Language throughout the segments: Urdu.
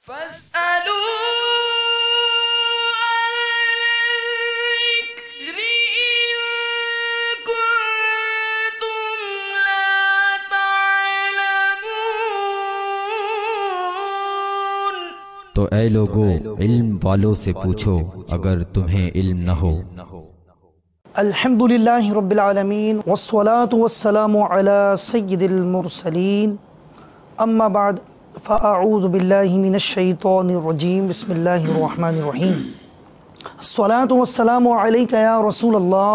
فاسألوا أهل الذكر إن كنتم لا تعلمون۔ تو اے لوگو علم والوں سے پوچھو اگر تمہیں علم نہ ہو۔ الحمدللہ رب العالمین والصلاة والسلام علی سید المرسلین، اما بعد فاعوذ باللہ من الشیطان الرجیم، بسم اللہ الرحمن الرحیم۔ الصلاة والسلام علیک یا رسول اللہ،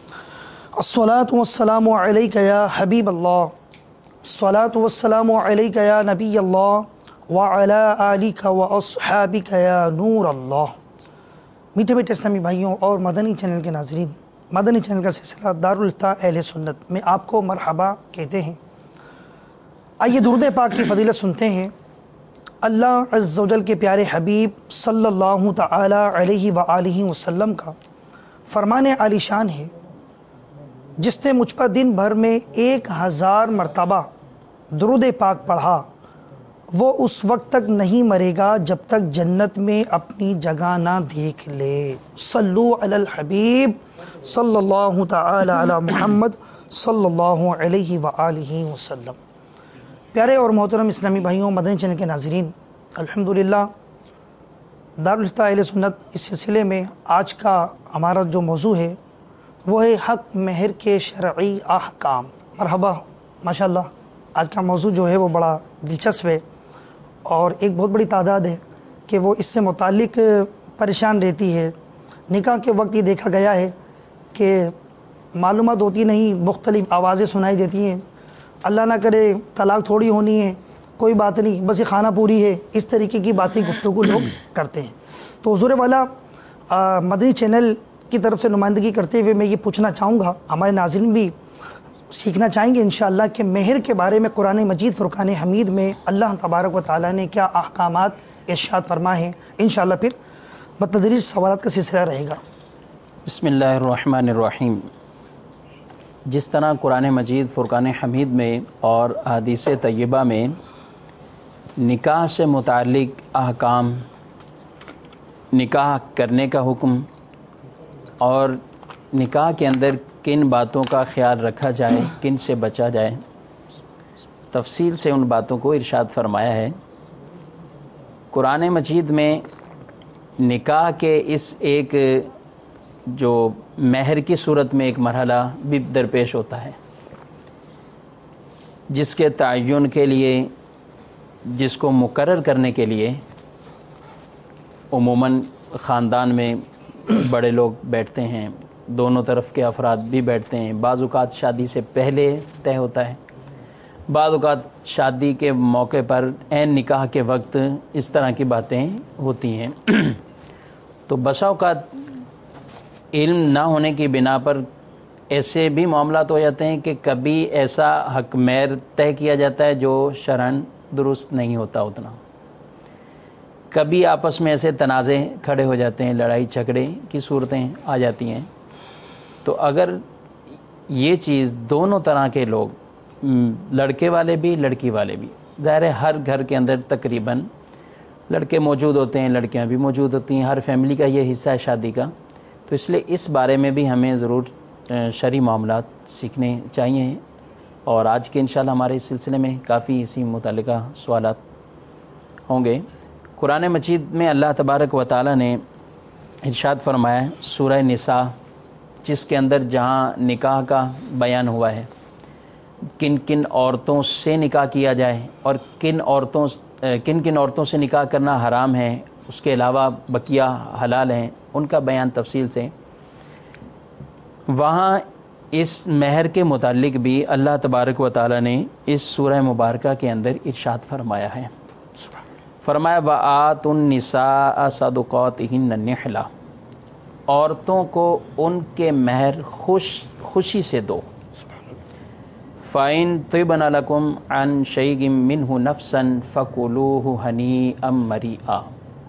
الصلاة والسلام علیک یا حبیب اللہ، الصلاة والسلام علیک یا نبی اللہ وعلی آلک واصحابک یا نور اللہ۔ میٹھے میٹھے اسلامی بھائیوں اور مدنی چینل کے ناظرین، مدنی چینل کا سلسلہ دارالافتاء اہل سنت میں آپ کو مرحبا کہتے ہیں۔ آئیے درود پاک کی فضیلت سنتے ہیں۔ اللہ عز و جل کے پیارے حبیب صلی اللہ تعالی علیہ وآلہ وسلم کا فرمان عالی شان ہے، جس نے مجھ پر دن بھر میں 1000 مرتبہ درود پاک پڑھا، وہ اس وقت تک نہیں مرے گا جب تک جنت میں اپنی جگہ نہ دیکھ لے۔ صلو علی الحبیب صلی اللہ تعالی علی محمد صلی اللہ علیہ وآلہ وسلم۔ پیارے اور محترم اسلامی بھائیوں، مدنی چینل کے ناظرین، الحمدللہ دارالافتاء اہل سنت اس سلسلے میں آج کا ہمارا جو موضوع ہے وہ ہے حق مہر کے شرعی احکام۔ مرحبا، ماشاءاللہ آج کا موضوع جو ہے وہ بڑا دلچسپ ہے، اور ایک بہت بڑی تعداد ہے کہ وہ اس سے متعلق پریشان رہتی ہے۔ نکاح کے وقت یہ دیکھا گیا ہے کہ معلومات ہوتی نہیں، مختلف آوازیں سنائی دیتی ہیں، اللہ نہ کرے طلاق تھوڑی ہونی ہے، کوئی بات نہیں، بس یہ خانہ پوری ہے، اس طریقے کی باتیں گفتگو لوگ کرتے ہیں۔ تو حضور والا مدنی چینل کی طرف سے نمائندگی کرتے ہوئے میں یہ پوچھنا چاہوں گا، ہمارے ناظرین بھی سیکھنا چاہیں گے انشاءاللہ کہ مہر کے بارے میں قرآن مجید فرقان حمید میں اللہ تبارک و تعالیٰ نے کیا احکامات ارشاد فرمائے ہیں۔ انشاءاللہ پھر بتدریج سوالات کا سلسلہ رہے گا۔ بسم اللہ الرحمن الرحیم۔ جس طرح قرآن مجید فرقان حمید میں اور احادیث طیبہ میں نکاح سے متعلق احکام، نکاح کرنے کا حکم اور نکاح کے اندر کن باتوں کا خیال رکھا جائے، کن سے بچا جائے، تفصیل سے ان باتوں کو ارشاد فرمایا ہے۔ قرآن مجید میں نکاح کے اس ایک جو مہر کی صورت میں ایک مرحلہ بھی درپیش ہوتا ہے، جس کے تعین کے لیے، جس کو مقرر کرنے کے لیے عموماً خاندان میں بڑے لوگ بیٹھتے ہیں، دونوں طرف کے افراد بھی بیٹھتے ہیں۔ بعض اوقات شادی سے پہلے طے ہوتا ہے، بعض اوقات شادی کے موقع پر عین نکاح کے وقت اس طرح کی باتیں ہوتی ہیں۔ تو بسا اوقات علم نہ ہونے کی بنا پر ایسے بھی معاملات ہو جاتے ہیں کہ کبھی ایسا حق مہر طے کیا جاتا ہے جو شرعاً درست نہیں ہوتا اتنا، کبھی آپس میں ایسے تنازع کھڑے ہو جاتے ہیں، لڑائی جھگڑے کی صورتیں آ جاتی ہیں۔ تو اگر یہ چیز دونوں طرح کے لوگ، لڑکے والے بھی لڑکی والے بھی، ظاہر ہے ہر گھر کے اندر تقریباً لڑکے موجود ہوتے ہیں، لڑکیاں بھی موجود ہوتی ہیں، ہر فیملی کا یہ حصہ ہے شادی کا، تو اس لیے اس بارے میں بھی ہمیں ضرور شرعی معاملات سیکھنے چاہیے، اور آج کے انشاءاللہ ہمارے اس سلسلے میں کافی اسی متعلقہ سوالات ہوں گے۔ قرآن مجید میں اللہ تبارک و تعالیٰ نے ارشاد فرمایا ہے سورہ نساء، جس کے اندر جہاں نکاح کا بیان ہوا ہے، کن کن عورتوں سے نکاح کیا جائے اور کن کن عورتوں سے نکاح کرنا حرام ہے، اس کے علاوہ بقیہ حلال ہیں، ان کا بیان تفصیل سے، وہاں اس مہر کے متعلق بھی اللہ تبارک و تعالیٰ نے اس سورہ مبارکہ کے اندر ارشاد فرمایا ہے۔ فرمایا وَآتُوا النِّسَاءَ صَدُقَاتِهِنَّ نِحْلَةً، عورتوں کو ان کے مہر خوشی سے دو۔ فَإِن طِبْنَ لَكُمْ عَنْ شَيْءٍ مِّنْهُ نَفْسًا فَكُلُوهُ هَنِيئًا مَرِيئًا،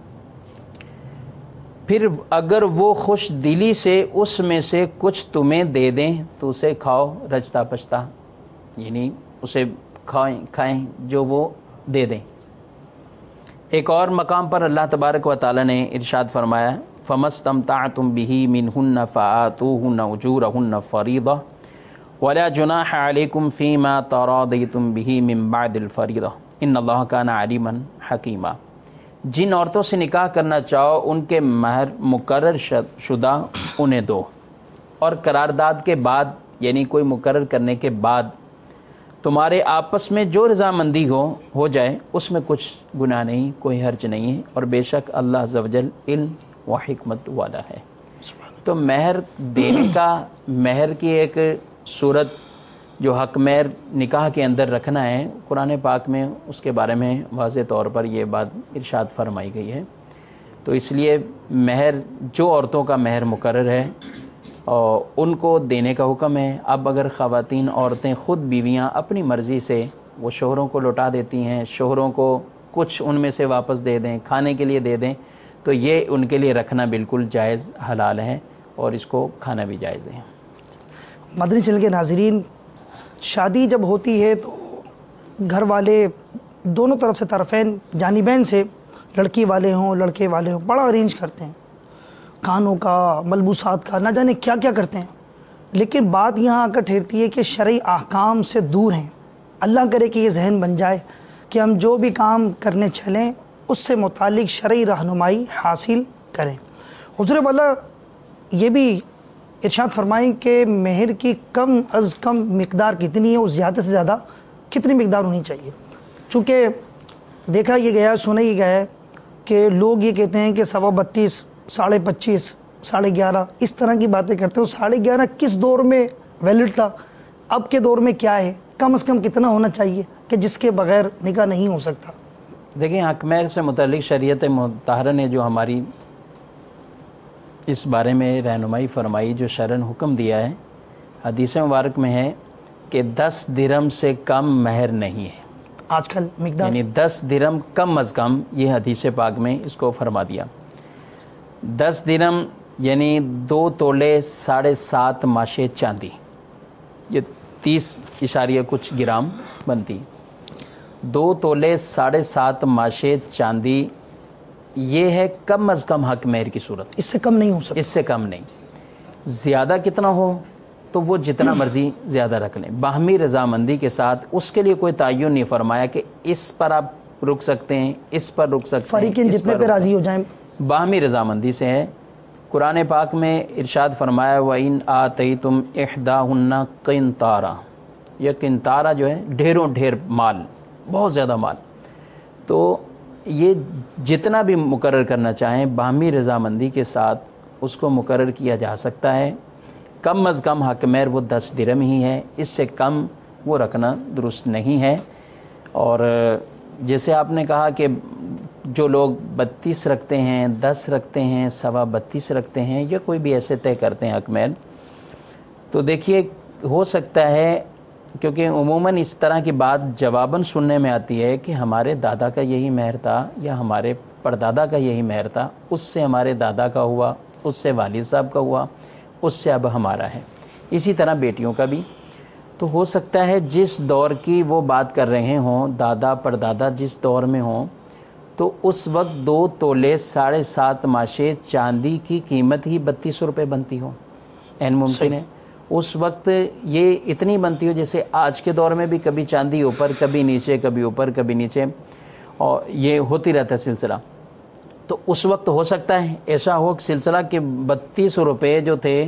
پھر اگر وہ خوش دلی سے اس میں سے کچھ تمہیں دے دیں تو اسے کھاؤ رجتا پچتا، یعنی اسے کھائیں جو وہ دے دیں۔ ایک اور مقام پر اللہ تبارک و تعالی نے ارشاد فرمایا فَمَسْتَمْتَعْتُمْ بِهِ مِنْهُنَّ فَآتُوهُنَّ أُجُورَهُنَّ فَرِيضَةً وَلَا جُنَاحَ عَلَيْكُمْ فِي مَا تَرَاضَيْتُمْ بِهِ مِنْ بَعْدِ الْفَرِيضَةِ إِنَّ اللَّهَ كَانَ عَلِيمًا حَكِيمًا۔ جن عورتوں سے نکاح کرنا چاہو ان کے مہر مقرر شدہ انہیں دو، اور قرارداد کے بعد یعنی کوئی مقرر کرنے کے بعد تمہارے آپس میں جو رضامندی ہو جائے اس میں کچھ گناہ نہیں، کوئی حرج نہیں ہے، اور بے شک اللہ عز و جل علم و حکمت والا ہے۔ تو مہر دینے کا، مہر کی ایک صورت جو حق مہر نکاح کے اندر رکھنا ہے، قرآن پاک میں اس کے بارے میں واضح طور پر یہ بات ارشاد فرمائی گئی ہے۔ تو اس لیے مہر، جو عورتوں کا مہر مقرر ہے اور ان کو دینے کا حکم ہے۔ اب اگر خواتین، عورتیں خود بیویاں اپنی مرضی سے وہ شوہروں کو لوٹا دیتی ہیں، شوہروں کو کچھ ان میں سے واپس دے دیں، کھانے کے لیے دے دیں، تو یہ ان کے لیے رکھنا بالکل جائز، حلال ہے، اور اس کو کھانا بھی جائز ہے۔ مدنی چینل کے ناظرین، شادی جب ہوتی ہے تو گھر والے دونوں طرف سے، طرفین جانبین سے، لڑکی والے ہوں لڑکے والے ہوں، بڑا ارینج کرتے ہیں، کھانوں کا، ملبوسات کا، نہ جانے کیا کیا کرتے ہیں، لیکن بات یہاں آ کر ٹھہرتی ہے کہ شرعی احکام سے دور ہیں۔ اللہ کرے کہ یہ ذہن بن جائے کہ ہم جو بھی کام کرنے چلیں اس سے متعلق شرعی رہنمائی حاصل کریں۔ حضور والا یہ بھی ارشاد فرمائیں کہ مہر کی کم از کم مقدار کتنی ہے اور زیادہ سے زیادہ کتنی مقدار ہونی چاہیے، چونکہ دیکھا یہ گیا ہے، سنا یہ گیا ہے کہ لوگ یہ کہتے ہیں کہ 32.25، 25.5، 11.5 اس طرح کی باتیں کرتے ہیں۔ 11.5 کس دور میں ویلڈ تھا، اب کے دور میں کیا ہے، کم از کم کتنا ہونا چاہیے کہ جس کے بغیر نکاح نہیں ہو سکتا؟ دیکھیں، حق مہر سے متعلق شریعت مطہرہ نے جو ہماری اس بارے میں رہنمائی فرمائی، جو شرعاً حکم دیا ہے، حدیث مبارک میں ہے کہ 10 درہم سے کم مہر نہیں ہے۔ آج کل مقدار یعنی 10 درہم کم از کم، یہ حدیث پاک میں اس کو فرما دیا۔ 10 درہم یعنی 2 تولے 7.5 ماشے چاندی، یہ 30 کچھ گرام بنتی۔ 2 تولے 7.5 ماشے چاندی، یہ ہے کم از کم حق مہر کی صورت۔ اس سے کم نہیں ہو سکتا، اس سے کم نہیں۔ زیادہ کتنا ہو تو وہ جتنا مرضی زیادہ رکھ لیں، باہمی رضامندی کے ساتھ۔ اس کے لیے کوئی تعین نہیں فرمایا کہ اس پر آپ رک سکتے ہیں، اس پر رک سکتے ہیں، فریقین جتنے پہ راضی ہو جائیں، باہمی رضامندی سے ہے۔ قرآن پاک میں ارشاد فرمایا وَإِنْ آتَيْتُمْ إِحْدَاهُنَّ قِنْطَارًا، یہ قنطارہ جو ہے ڈھیروں ڈھیر مال، بہت زیادہ مال۔ تو یہ جتنا بھی مقرر کرنا چاہیں باہمی رضامندی کے ساتھ اس کو مقرر کیا جا سکتا ہے۔ کم از کم حق مہر وہ 10 درہم ہی ہے، اس سے کم وہ رکھنا درست نہیں ہے۔ اور جیسے آپ نے کہا کہ جو لوگ 32 رکھتے ہیں، 10 رکھتے ہیں، 32.25 رکھتے ہیں، یا کوئی بھی ایسے طے کرتے ہیں حق مہر، تو دیکھیے ہو سکتا ہے، کیونکہ عموماً اس طرح کی بات جواباً سننے میں آتی ہے کہ ہمارے دادا کا یہی مہر تھا یا ہمارے پردادا کا یہی مہر تھا، اس سے ہمارے دادا کا ہوا، اس سے والد صاحب کا ہوا، اس سے اب ہمارا ہے۔ اسی طرح بیٹیوں کا بھی۔ تو ہو سکتا ہے جس دور کی وہ بات کر رہے ہوں، دادا پردادا جس دور میں ہوں، تو اس وقت 2 تولے 7.5 ماشے چاندی کی قیمت ہی 32 روپے بنتی ہو، عین ممکن ہے اس وقت یہ اتنی بنتی ہو جیسے آج کے دور میں بھی کبھی چاندی اوپر کبھی نیچے، کبھی اوپر کبھی نیچے، اور یہ ہوتی رہتا ہے سلسلہ۔ تو اس وقت ہو سکتا ہے ایسا ہو کہ سلسلہ کہ 32 روپے جو تھے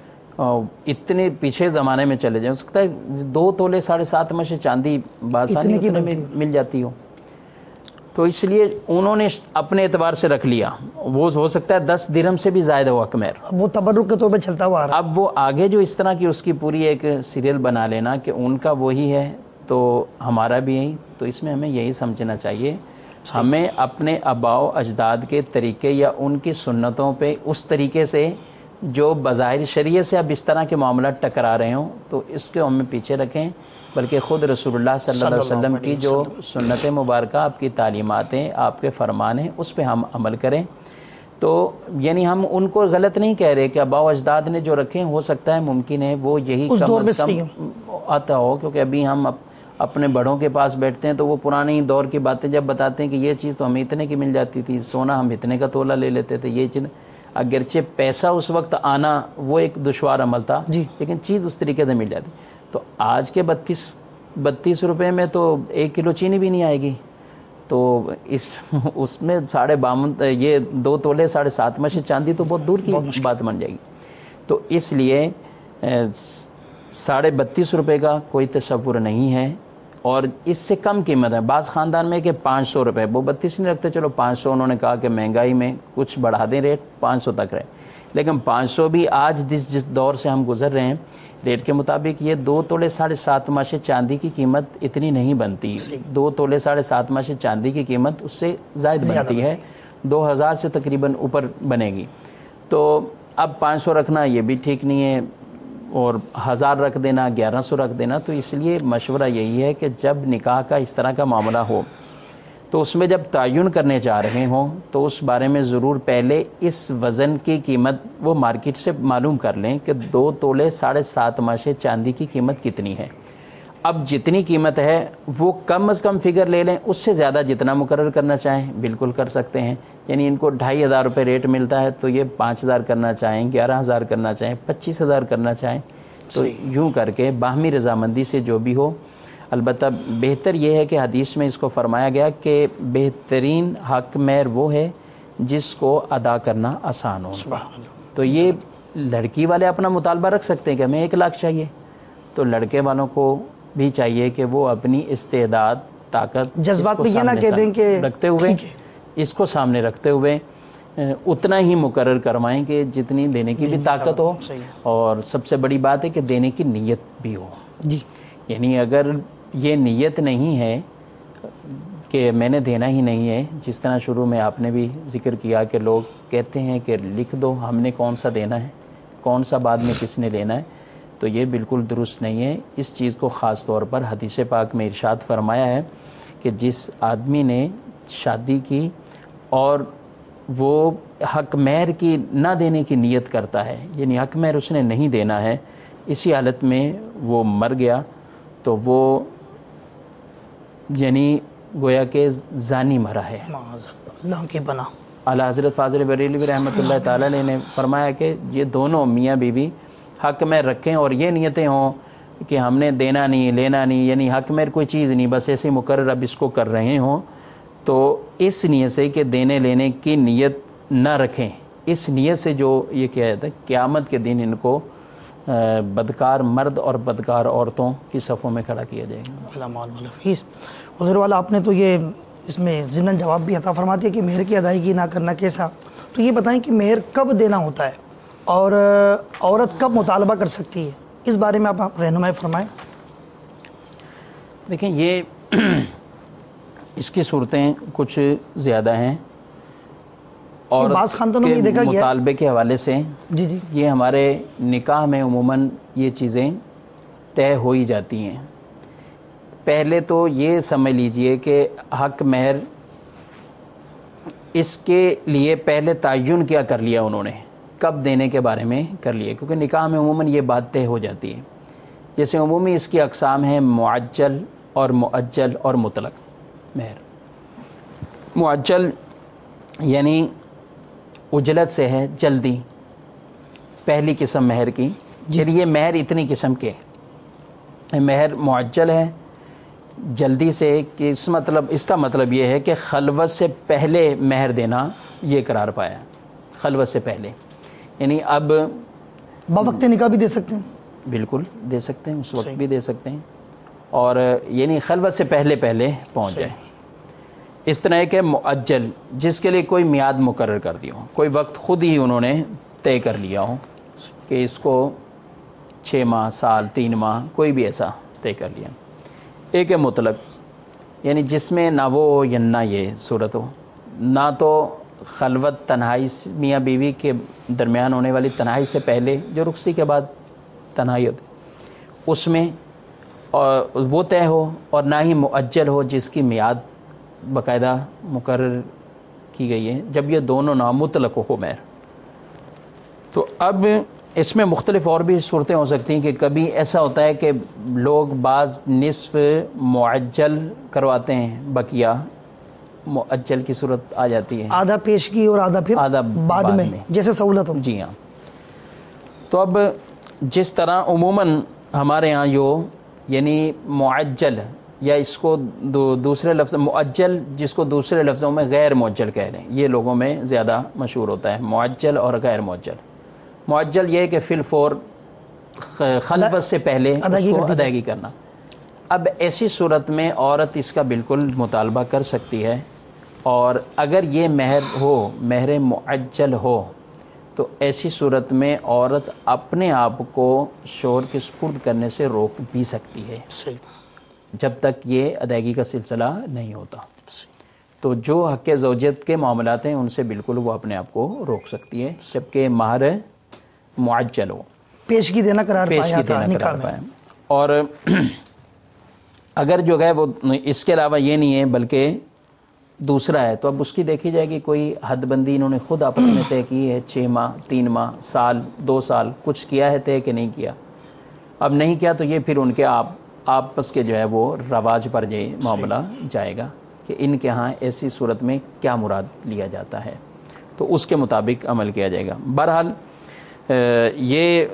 اتنے پیچھے زمانے میں چلے جائیں، ہو سکتا ہے 2 تولے 7.5 ماشے چاندی بآسانی اتنے میں مل جاتی ہو۔ تو اس لیے انہوں نے اپنے اعتبار سے رکھ لیا، وہ ہو سکتا ہے 10 درہم سے بھی زائد ہو حق مہر، وہ تبرک کے طور پہ چلتا ہوا آ رہا۔ اب وہ آگے جو اس طرح کی اس کی پوری ایک سیریل بنا لینا کہ ان کا وہی ہے تو ہمارا بھی یہی، تو اس میں ہمیں یہی سمجھنا چاہیے، ہمیں اپنے آباء و اجداد کے طریقے یا ان کی سنتوں پہ اس طریقے سے جو بظاہر شریعت سے اب اس طرح کے معاملات ٹکرا رہے ہوں تو اس کے ہمیں پیچھے رکھیں، بلکہ خود رسول اللہ صلی اللہ علیہ وسلم کی جو سنت مبارکہ، آپ کی تعلیمات ہیں، آپ کے فرمان ہیں، اس پہ ہم عمل کریں۔ تو یعنی ہم ان کو غلط نہیں کہہ رہے کہ آباء و اجداد نے جو رکھے ہیں، ہو سکتا ہے ممکن ہے وہ یہی کم از کم آتا ہو، کیونکہ ابھی ہم اپنے بڑوں کے پاس بیٹھتے ہیں تو وہ پرانے دور کی باتیں جب بتاتے ہیں کہ یہ چیز تو ہمیں اتنے کی مل جاتی تھی، سونا ہم اتنے کا تولہ لے لیتے تھے، یہ چیز، اگرچہ پیسہ اس وقت آنا وہ ایک دشوار عمل تھا لیکن چیز اس طریقے سے مل جاتی. تو آج کے 32 روپے میں تو 1 کلو چینی بھی نہیں آئے گی. تو اس میں 52 یہ 2 تولے 7.5 مچ چاندی تو بہت دور کی بات بن جائے گی. تو اس لیے 32.5 روپے کا کوئی تصور نہیں ہے، اور اس سے کم قیمت ہے. بعض خاندان میں کہ 500 روپے، وہ 32 نہیں رکھتے، چلو 500 انہوں نے کہا کہ مہنگائی میں کچھ بڑھا دیں ریٹ، 500 تک رہے. لیکن 500 بھی آج جس دور سے ہم گزر رہے ہیں ریٹ کے مطابق یہ 2 تولے 7.5 ماشے چاندی کی قیمت اتنی نہیں بنتی. 2 تولے 7.5 ماشے چاندی کی قیمت اس سے زائد بنتی ہے، 2000 سے تقریباً اوپر بنے گی. تو اب 500 رکھنا یہ بھی ٹھیک نہیں ہے، اور 1000 رکھ دینا، 1100 رکھ دینا. تو اس لیے مشورہ یہی ہے کہ جب نکاح کا اس طرح کا معاملہ ہو تو اس میں جب تعین کرنے جا رہے ہوں تو اس بارے میں ضرور پہلے اس وزن کی قیمت وہ مارکیٹ سے معلوم کر لیں کہ 2 تولے 7.5 ماشے چاندی کی قیمت کتنی ہے. اب جتنی قیمت ہے وہ کم از کم فگر لے لیں، اس سے زیادہ جتنا مقرر کرنا چاہیں بالکل کر سکتے ہیں. یعنی ان کو 2500 روپے ریٹ ملتا ہے تو یہ 5000 کرنا چاہیں، 11000 کرنا چاہیں، 25000 کرنا چاہیں، تو یوں کر کے باہمی رضامندی سے جو بھی ہو. البتہ بہتر یہ ہے کہ حدیث میں اس کو فرمایا گیا کہ بہترین حق مہر وہ ہے جس کو ادا کرنا آسان ہو. تو یہ لڑکی والے اپنا مطالبہ رکھ سکتے ہیں کہ ہمیں 1 لاکھ چاہیے، تو لڑکے والوں کو بھی چاہیے کہ وہ اپنی استعداد، طاقت، جذبات میں یہ نہ کہہ دیں کہ رکھتے ہوئے اس کو سامنے رکھتے ہوئے اتنا ہی مقرر کروائیں کہ جتنی دینے کی بھی طاقت ہو، اور سب سے بڑی بات ہے کہ دینے کی نیت بھی ہو. جی یعنی اگر یہ نیت نہیں ہے کہ میں نے دینا ہی نہیں ہے، جس طرح شروع میں آپ نے بھی ذکر کیا کہ لوگ کہتے ہیں کہ لکھ دو ہم نے کون سا دینا ہے، کون سا بعد میں کس نے لینا ہے، تو یہ بالکل درست نہیں ہے. اس چیز کو خاص طور پر حدیث پاک میں ارشاد فرمایا ہے کہ جس آدمی نے شادی کی اور وہ حق مہر کی نہ دینے کی نیت کرتا ہے، یعنی حق مہر اس نے نہیں دینا ہے، اسی حالت میں وہ مر گیا تو وہ یعنی گویا کہ زانی مرا ہے. اللہ کی بنا. اعلیٰ حضرت فاضل بریلوی رحمۃ اللہ تعالیٰ علیہ نے فرمایا کہ یہ دونوں میاں بیوی حق مہر رکھیں اور یہ نیتیں ہوں کہ ہم نے دینا نہیں، لینا نہیں، یعنی حق مہر کوئی چیز نہیں، بس ایسے مقرر اب اس کو کر رہے ہوں، تو اس نیت سے کہ دینے لینے کی نیت نہ رکھیں، اس نیت سے جو یہ کیا جاتا ہے قیامت کے دن ان کو بدکار مرد اور بدکار عورتوں کی صفوں میں کھڑا کیا جائے گا. حضور والا آپ نے تو یہ اس میں ضمن جواب بھی عطا فرما دیا کہ مہر کی ادائیگی نہ کرنا کیسا. تو یہ بتائیں کہ مہر کب دینا ہوتا ہے اور عورت کب مطالبہ کر سکتی ہے، اس بارے میں آپ رہنمائی فرمائیں. دیکھیں یہ اس کی صورتیں کچھ زیادہ ہیں، اور بعض خاندانوں میں دیکھا گیا مطالبے کے حوالے سے جی یہ ہمارے نکاح میں عموماً یہ چیزیں طے ہو ہی جاتی ہیں. پہلے تو یہ سمجھ لیجئے کہ حق مہر اس کے لیے پہلے تعین کیا کر لیا انہوں نے، کب دینے کے بارے میں کر لیے، کیونکہ نکاح میں عموماً یہ بات طے ہو جاتی ہے. جیسے عمومی اس کی اقسام ہیں معجل اور مؤجل اور مطلق مہر. معجل یعنی اجلت سے ہے، جلدی، پہلی قسم مہر کی. یہ مہر اتنی قسم کے مہر معجل ہے، جلدی سے، کہ اس کا مطلب یہ ہے کہ خلوت سے پہلے مہر دینا یہ قرار پایا، خلوت سے پہلے، یعنی اب بوقت نکاح بھی دے سکتے ہیں، بالکل دے سکتے ہیں، اس وقت بھی دے سکتے ہیں، اور یعنی خلوت سے پہلے پہنچ جائے. اس طرح کہ مؤجل جس کے لیے کوئی میعاد مقرر کر دی ہو، کوئی وقت خود ہی انہوں نے طے کر لیا ہو کہ اس کو 6 ماہ، سال، 3 ماہ، کوئی بھی ایسا طے کر لیا. ایک ہے مطلق، یعنی جس میں نہ وہ ہو یا نہ یہ صورت ہو، نہ تو خلوت تنہائی میاں بیوی کے درمیان ہونے والی تنہائی سے پہلے جو رخصتی کے بعد تنہائی ہوتی اس میں اور وہ طے ہو، اور نہ ہی مؤجل ہو جس کی میعاد باقاعدہ مقرر کی گئی ہے. جب یہ دونوں نہ مطلق ہو مہر، تو اب اس میں مختلف اور بھی صورتیں ہو سکتی ہیں کہ کبھی ایسا ہوتا ہے کہ لوگ بعض نصف معجل کرواتے ہیں، بقیہ معجل کی صورت آ جاتی ہے، آدھا پیشگی اور آدھا پھر آدھا بعد میں جیسے سہولت ہو. جی ہاں. تو اب جس طرح عموماً ہمارے ہاں یعنی معجل یا اس کو دوسرے لفظ معجل، جس کو دوسرے لفظوں میں غیر معجل کہہ رہے ہیں، یہ لوگوں میں زیادہ مشہور ہوتا ہے، معجل اور غیر معجل. معجل یہ ہے کہ فی الفور خلوت سے پہلے اس کو ادائیگی کرنا. اب ایسی صورت میں عورت اس کا بالکل مطالبہ کر سکتی ہے، اور اگر یہ مہر ہو، مہر معجل ہو، تو ایسی صورت میں عورت اپنے آپ کو شوہر کے سپرد کرنے سے روک بھی سکتی ہے جب تک یہ ادائیگی کا سلسلہ نہیں ہوتا. تو جو حق زوجیت کے معاملات ہیں ان سے بالکل وہ اپنے آپ کو روک سکتی ہے جبکہ مہر معجل ہو، پیشگی دینا قرار پایا تھا نکاح میں. اور اگر جو ہے وہ اس کے علاوہ یہ نہیں ہے بلکہ دوسرا ہے، تو اب اس کی دیکھی جائے گی کوئی حد بندی انہوں نے خود آپس میں طے کی ہے، 6 ماہ 3 ماہ سال 2 سال کچھ کیا ہے طے کہ نہیں کیا. اب نہیں کیا تو یہ پھر ان کے آپس کے جو ہے وہ رواج پر یہ معاملہ جائے گا کہ ان کے ہاں ایسی صورت میں کیا مراد لیا جاتا ہے، تو اس کے مطابق عمل کیا جائے گا. بہرحال یہ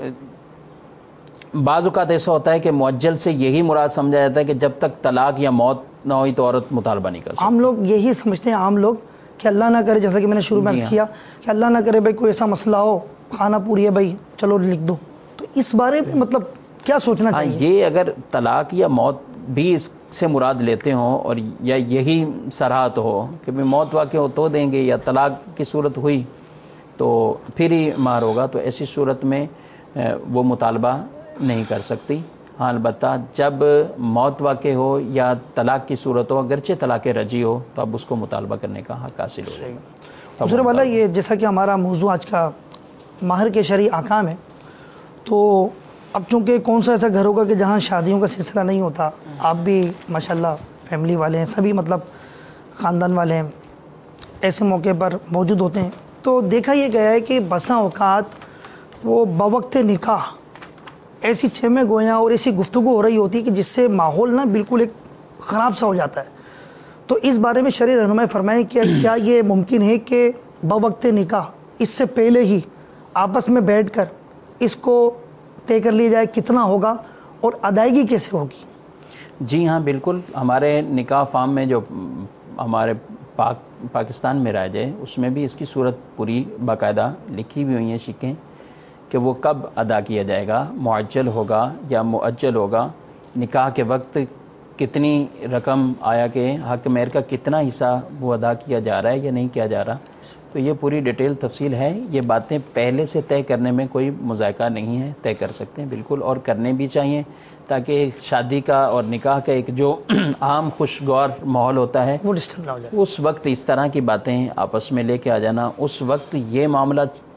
بعض اوقات ایسا ہوتا ہے کہ معجل سے یہی مراد سمجھا جاتا ہے کہ جب تک طلاق یا موت نہ ہوئی تو عورت مطالبہ نہیں کر سکتی. عام لوگ یہی سمجھتے ہیں، عام لوگ کہ اللہ نہ کرے، جیسا کہ میں نے شروع میں عرض کیا کہ اللہ نہ کرے بھائی کوئی ایسا مسئلہ ہو، خانہ پوری ہے بھائی چلو لکھ دو. تو اس بارے میں مطلب کیا سوچنا چاہیے؟ یہ اگر طلاق یا موت بھی اس سے مراد لیتے ہوں اور یا یہی صراحت ہو کہ موت واقع ہو تو دیں گے، یا طلاق کی صورت ہوئی تو پھر ہی مہر ہوگا، تو ایسی صورت میں وہ مطالبہ نہیں کر سکتی. ہاں البتہ جب موت واقع ہو یا طلاق کی صورت ہو، اگرچہ طلاق رجعی ہو، تو اب اس کو مطالبہ کرنے کا حق حاصل ہو جائے گا. دوسرے والا یہ جیسا کہ ہمارا موضوع آج کا مہر کے شرعی احکام ہے، تو اب چونکہ کون سا ایسا گھر ہوگا کہ جہاں شادیوں کا سلسلہ نہیں ہوتا، آپ بھی ماشاءاللہ فیملی والے ہیں، سبھی مطلب خاندان والے ہیں، ایسے موقع پر موجود ہوتے ہیں، تو دیکھا یہ گیا ہے کہ بسا اوقات وہ بوقت نکاح ایسی چیمیں گویاں اور ایسی گفتگو ہو رہی ہوتی ہے کہ جس سے ماحول نا بالکل ایک خراب سا ہو جاتا ہے. تو اس بارے میں شرعی رہنمائی فرمائیں کہ کیا یہ ممکن ہے کہ بوقت نکاح اس سے پہلے ہی آپس میں بیٹھ کر اس کو طے کر لیا جائے کتنا ہوگا اور ادائیگی کیسے ہوگی؟ جی ہاں بالکل. ہمارے نکاح فارم میں جو ہمارے پاکستان میں رائج ہے اس میں بھی اس کی صورت پوری باقاعدہ لکھی بھی ہوئی ہیں شکیں کہ وہ کب ادا کیا جائے گا، معجل ہوگا یا مؤجل ہوگا، نکاح کے وقت کتنی رقم آیا کہ حق مہر کا کتنا حصہ وہ ادا کیا جا رہا ہے یا نہیں کیا جا رہا. تو یہ پوری ڈیٹیل تفصیل ہے. یہ باتیں پہلے سے طے کرنے میں کوئی مذائقہ نہیں ہے، طے کر سکتے ہیں بالکل، اور کرنے بھی چاہیے تاکہ ایک شادی کا اور نکاح کا ایک جو عام خوشگوار ماحول ہوتا ہے وہ ڈسٹرب نہ ہو جائے. اس وقت اس طرح کی باتیں آپس میں لے کے آ جانا، اس وقت یہ معاملہ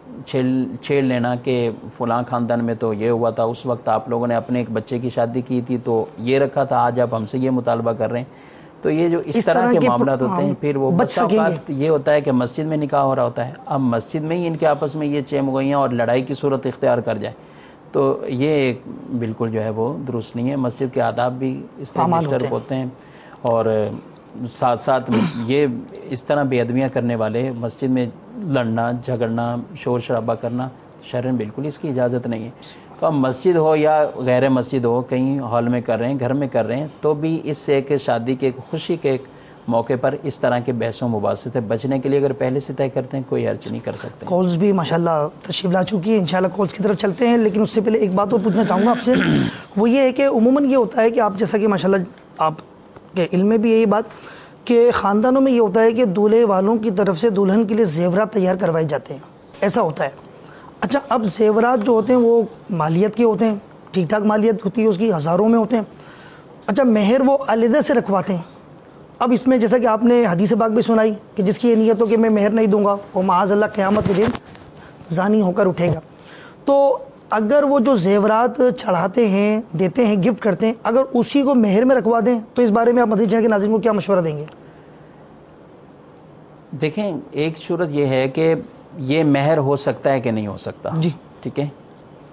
چھیڑ لینا کہ فلاں خاندان میں تو یہ ہوا تھا، اس وقت آپ لوگوں نے اپنے ایک بچے کی شادی کی تھی تو یہ رکھا تھا، آج آپ ہم سے یہ مطالبہ کر رہے ہیں. تو یہ جو اس طرح کے معاملات ہوتے ہیں پھر وہ بس اوقات یہ ہوتا ہے کہ مسجد میں نکاح ہو رہا ہوتا ہے، اب مسجد میں ہی ان کے آپس میں یہ چیم گوئیاں اور لڑائی کی صورت اختیار کر جائے تو یہ بالکل جو ہے وہ درست نہیں ہے. مسجد کے آداب بھی اس طرح ڈسٹرب ہوتے ہیں، اور ساتھ ساتھ یہ اس طرح بے ادبیاں کرنے والے مسجد میں لڑنا جھگڑنا شور شرابہ کرنا شرعاً بالکل اس کی اجازت نہیں ہے. تو اب مسجد ہو یا غیر مسجد ہو، کہیں ہال میں کر رہے ہیں، گھر میں کر رہے ہیں، تو بھی اس سے ایک شادی کے ایک خوشی کے ایک موقع پر اس طرح کے بحث و مباحثے سے بچنے کے لیے اگر پہلے سے طے کرتے ہیں کوئی حرج نہیں کر سکتے. کالز بھی ماشاءاللہ تشریف لا چکی ہے، انشاءاللہ کالز کی طرف چلتے ہیں، لیکن اس سے پہلے ایک بات اور پوچھنا چاہوں گا آپ سے. وہ یہ ہے کہ عموماً یہ ہوتا ہے کہ آپ جیسا کہ ماشاءاللہ آپ کے علم میں بھی یہی بات کہ خاندانوں میں یہ ہوتا ہے کہ دولہے والوں کی طرف سے دلہن کے لیے زیورات تیار کروائے جاتے ہیں، ایسا ہوتا ہے. اچھا اب زیورات جو ہوتے ہیں وہ مالیت کے ہوتے ہیں، ٹھیک ٹھاک مالیت ہوتی ہے اس کی، ہزاروں میں ہوتے ہیں. اچھا مہر وہ علیحدہ سے رکھواتے ہیں. اب اس میں جیسا کہ آپ نے حدیث پاک بھی سنائی کہ جس کی یہ نیت ہو کہ میں مہر نہیں دوں گا وہ معاذ اللہ قیامت کے دن زانی ہو کر اٹھے گا. تو اگر وہ جو زیورات چڑھاتے ہیں دیتے ہیں گفٹ کرتے ہیں اگر اسی کو مہر میں رکھوا دیں تو اس بارے میں آپ مدنی چینل کے ناظرین کو کیا مشورہ دیں گے؟ دیکھیں ایک صورت یہ ہے کہ یہ مہر ہو سکتا ہے کہ نہیں ہو سکتا، جی ٹھیک ہے.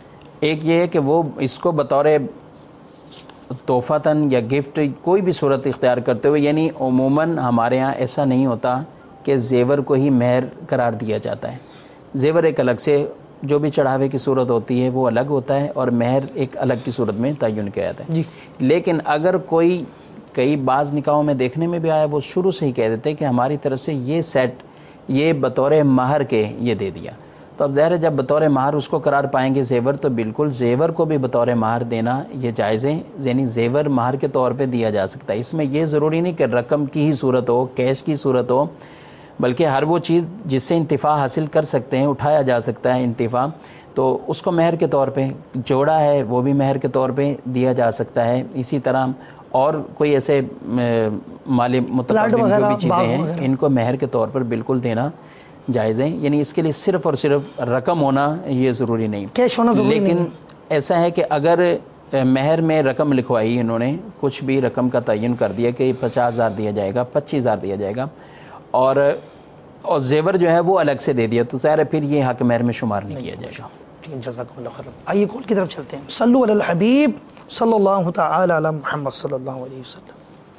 ایک یہ ہے کہ وہ اس کو بطور تحفتاً یا گفٹ کوئی بھی صورت اختیار کرتے ہوئے، یعنی عموماً ہمارے ہاں ایسا نہیں ہوتا کہ زیور کو ہی مہر قرار دیا جاتا ہے. زیور ایک الگ سے جو بھی چڑھاوے کی صورت ہوتی ہے وہ الگ ہوتا ہے، اور مہر ایک الگ کی صورت میں تعین کیا جاتا ہے. لیکن اگر کوئی کئی بعض نکاحوں میں دیکھنے میں بھی آیا، وہ شروع سے ہی کہہ دیتے ہیں کہ ہماری طرف سے یہ سیٹ یہ بطور مہر کے یہ دے دیا، تو اب ظاہر ہے جب بطور مہر اس کو قرار پائیں گے زیور، تو بالکل زیور کو بھی بطور مہر دینا یہ جائز ہے. یعنی زیور مہر کے طور پہ دیا جا سکتا ہے. اس میں یہ ضروری نہیں کہ رقم کی ہی صورت ہو، کیش کی صورت ہو، بلکہ ہر وہ چیز جس سے انتفاع حاصل کر سکتے ہیں، اٹھایا جا سکتا ہے انتفاع، تو اس کو مہر کے طور پہ، جوڑا ہے وہ بھی مہر کے طور پہ دیا جا سکتا ہے. اسی طرح اور کوئی ایسے مالی متقدم جو بھی چیزیں ہیں ان کو مہر کے طور پر بالکل دینا جائز ہے. یعنی اس کے لیے صرف اور صرف رقم ہونا یہ ضروری نہیں، کیش ہونا ضروری نہیں. لیکن ایسا ہے کہ اگر مہر میں رقم لکھوائی، انہوں نے کچھ بھی رقم کا تعین کر دیا کہ 50,000 دیا جائے گا، 25,000 دیا جائے گا، اور زیور جو ہے وہ الگ سے دے دیا، تو ظاہر ہے پھر یہ حق مہر میں شمار نہیں کیا جائے گا. جزاکم اللہ خیر. آئیے کال کی طرف چلتے ہیں. صلو علی الحبیب صلی اللہ تعالی علی محمد صلی اللہ علیہ وسلم.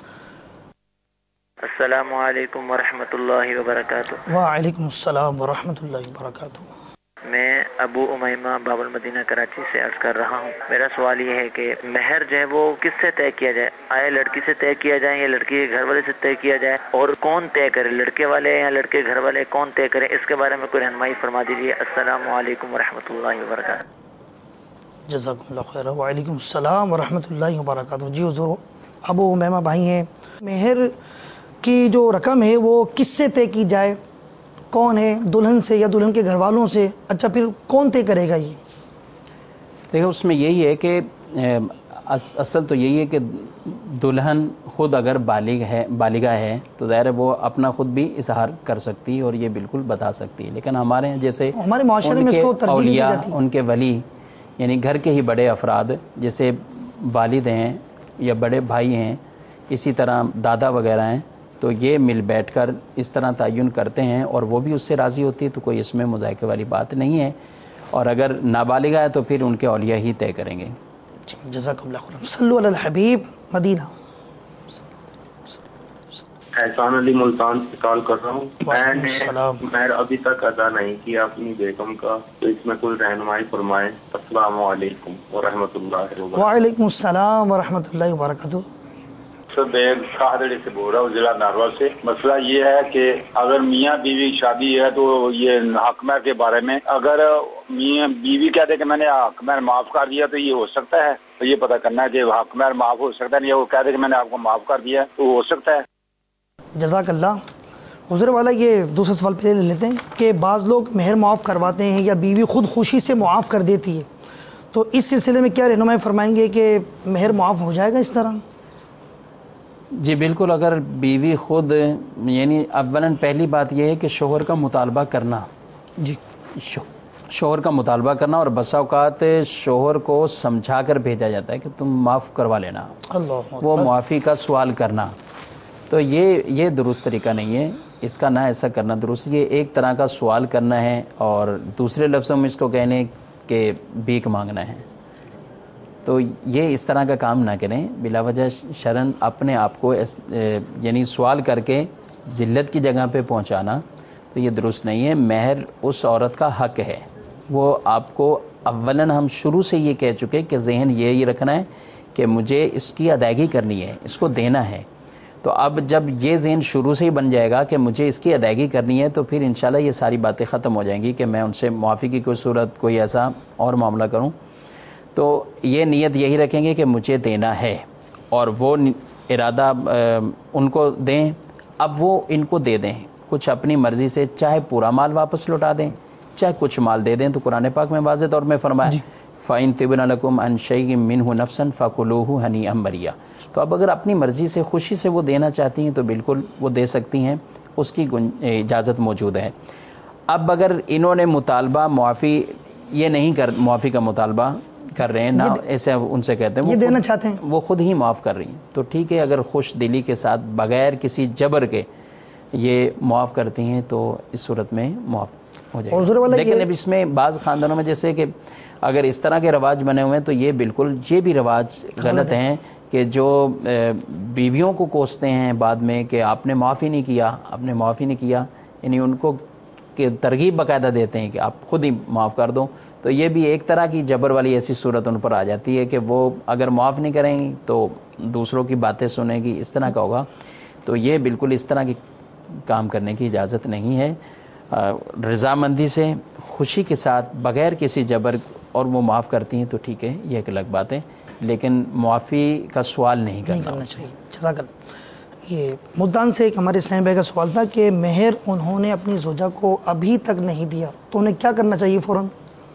السلام علیکم ورحمۃ اللہ وبرکاتہ. وعلیکم السلام ورحمۃ اللہ وبرکاتہ. میں ابو امیمہ باب المدینہ کراچی سے عرض کر رہا ہوں. میرا سوال یہ ہے کہ مہر جو ہے وہ کس سے طے کیا جائے؟ آیا لڑکی سے طے کیا جائے یا لڑکی کے گھر والے سے طے کیا جائے؟ اور کون طے کرے، لڑکے والے یا لڑکے گھر والے، کون طے کرے؟ اس کے بارے میں کوئی رہنمائی فرما دیجیے. السلام علیکم ورحمۃ اللہ وبرکاتہ. جزاکم اللہ خیر. وعلیکم السلام ورحمۃ اللہ وبرکاتہ. جی حضور ابو امیمہ بھائی ہیں، مہر کی جو رقم ہے وہ کس سے طے کی جائے؟ کون ہے، دلہن سے یا دلہن کے گھر والوں سے؟ اچھا پھر کون طے کرے گا؟ یہ دیکھو اس میں یہی ہے کہ اصل تو یہی ہے کہ دلہن خود اگر بالغہ ہے تو ظاہر ہے وہ اپنا خود بھی اظہار کر سکتی ہے اور یہ بالکل بتا سکتی ہے. لیکن ہمارے ہیں جیسے ہمارے معاشرے میں اس کو ترجیح دی جاتی ہے، ان کے ولی یعنی گھر کے ہی بڑے افراد جیسے والد ہیں یا بڑے بھائی ہیں، اسی طرح دادا وغیرہ ہیں، تو یہ مل بیٹھ کر اس طرح تعین کرتے ہیں اور وہ بھی اس سے راضی ہوتی ہے، تو کوئی اس میں مذائقے والی بات نہیں ہے. اور اگر نابالغہ ہے تو پھر ان کے اولیاء ہی طے کریں گے. جزاکم اللہ خیر. صلو علی الحبیب. مدینہ. احسان علی ملتان سے کال کر رہا ہوں. میں نے السلام. مہر ابھی تک ادا نہیں کیا اپنی بیگم کا، تو اس میں کوئی رہنمائی فرمائیں. السلام علیکم ورحمۃ اللہ وبرکاتہ. وعلیکم السلام ورحمۃ اللہ وبرکاتہ. سر میں شاہدڑی سے بول رہا ہوں، ضلع ناروا سے. مسئلہ یہ ہے کہ اگر میاں بیوی شادی ہے تو یہ حق مہر کے بارے میں اگر میاں بیوی کہتے کہ میں نے حق مہر معاف کر دیا تو یہ ہو سکتا ہے؟ تو یہ پتہ کرنا ہے کہ حق مہر معاف ہو سکتا ہے، یا وہ کہتے کہ میں نے آپ کو معاف کر دیا تو ہو سکتا ہے؟ جزاک اللہ. حضور والا یہ دوسرا سوال پہلے لے لیتے ہیں کہ بعض لوگ مہر معاف کرواتے ہیں یا بیوی خود خوشی سے معاف کر دیتی ہے، تو اس سلسلے میں کیا رہنمائی فرمائیں گے کہ مہر معاف ہو جائے گا اس طرح؟ جی بالکل. اگر بیوی خود یعنی اولاً پہلی بات یہ ہے کہ شوہر کا مطالبہ کرنا، جی شوہر کا مطالبہ کرنا، اور بسا اوقات شوہر کو سمجھا کر بھیجا جاتا ہے کہ تم معاف کروا لینا، اللہ وہ معافی کا سوال کرنا، تو یہ درست طریقہ نہیں ہے. اس کا نہ ایسا کرنا درست. یہ ایک طرح کا سوال کرنا ہے اور دوسرے لفظوں میں اس کو کہنے کہ بھیک مانگنا ہے. تو یہ اس طرح کا کام نہ کریں بلا وجہ شرعاً اپنے آپ کو یعنی سوال کر کے ذلت کی جگہ پہ پہنچانا، تو یہ درست نہیں ہے. مہر اس عورت کا حق ہے، وہ آپ کو اولاً ہم شروع سے یہ کہہ چکے کہ ذہن یہی رکھنا ہے کہ مجھے اس کی ادائیگی کرنی ہے، اس کو دینا ہے. تو اب جب یہ ذہن شروع سے ہی بن جائے گا کہ مجھے اس کی ادائیگی کرنی ہے، تو پھر انشاءاللہ یہ ساری باتیں ختم ہو جائیں گی کہ میں ان سے معافی کی کوئی صورت کوئی ایسا اور معاملہ کروں. تو یہ نیت یہی رکھیں گے کہ مجھے دینا ہے، اور وہ ارادہ ان کو دیں. اب وہ ان کو دے دیں کچھ اپنی مرضی سے، چاہے پورا مال واپس لوٹا دیں چاہے کچھ مال دے دیں. تو قرآن پاک میں واضح طور میں فرمایا فَإِن طِبْنَ لَكُمْ عَنْ شَيْءٍ مِّنْهُ نَفْسًا فَكُلُوهُ هَنِيئًا مَرِيئًا. تو اب اگر اپنی مرضی سے خوشی سے وہ دینا چاہتی ہیں تو بالکل وہ دے سکتی ہیں، اس کی اجازت موجود ہے. اب اگر انہوں نے مطالبہ معافی یہ نہیں معافی کا مطالبہ کر رہے ہیں نہ، ایسے ان سے کہتے ہیں یہ دینا چاہتے ہیں، وہ خود ہی معاف کر رہی ہیں، تو ٹھیک ہے. اگر خوش دلی کے ساتھ بغیر کسی جبر کے یہ معاف کرتی ہیں تو اس صورت میں معاف. ہو حضور جائے گا۔ والا لیکن اب اس میں بعض خاندانوں میں جیسے کہ اگر اس طرح کے رواج بنے ہوئے ہیں تو یہ بالکل یہ بھی رواج غلط ہیں کہ جو بیویوں کو کوستے ہیں بعد میں کہ آپ نے معافی نہیں کیا، یعنی ان کو کہ ترغیب باقاعدہ دیتے ہیں کہ آپ خود ہی معاف کر دو، تو یہ بھی ایک طرح کی جبر والی ایسی صورت ان پر آ جاتی ہے کہ وہ اگر معاف نہیں کریں گی تو دوسروں کی باتیں سنیں گی، اس طرح کا ہوگا۔ تو یہ بالکل اس طرح کی کام کرنے کی اجازت نہیں ہے۔ رضامندی سے خوشی کے ساتھ بغیر کسی جبر اور وہ معاف کرتی ہیں تو ٹھیک ہے، یہ ایک الگ بات ہے، لیکن معافی کا سوال نہیں کرنا چاہیے۔ جزاک اللہ۔ یہ ملتان سے ایک ہمارے اسلام بھائی کا سوال تھا کہ مہر انہوں نے اپنی زوجہ کو ابھی تک نہیں دیا تو انہیں کیا کرنا چاہیے فوراً؟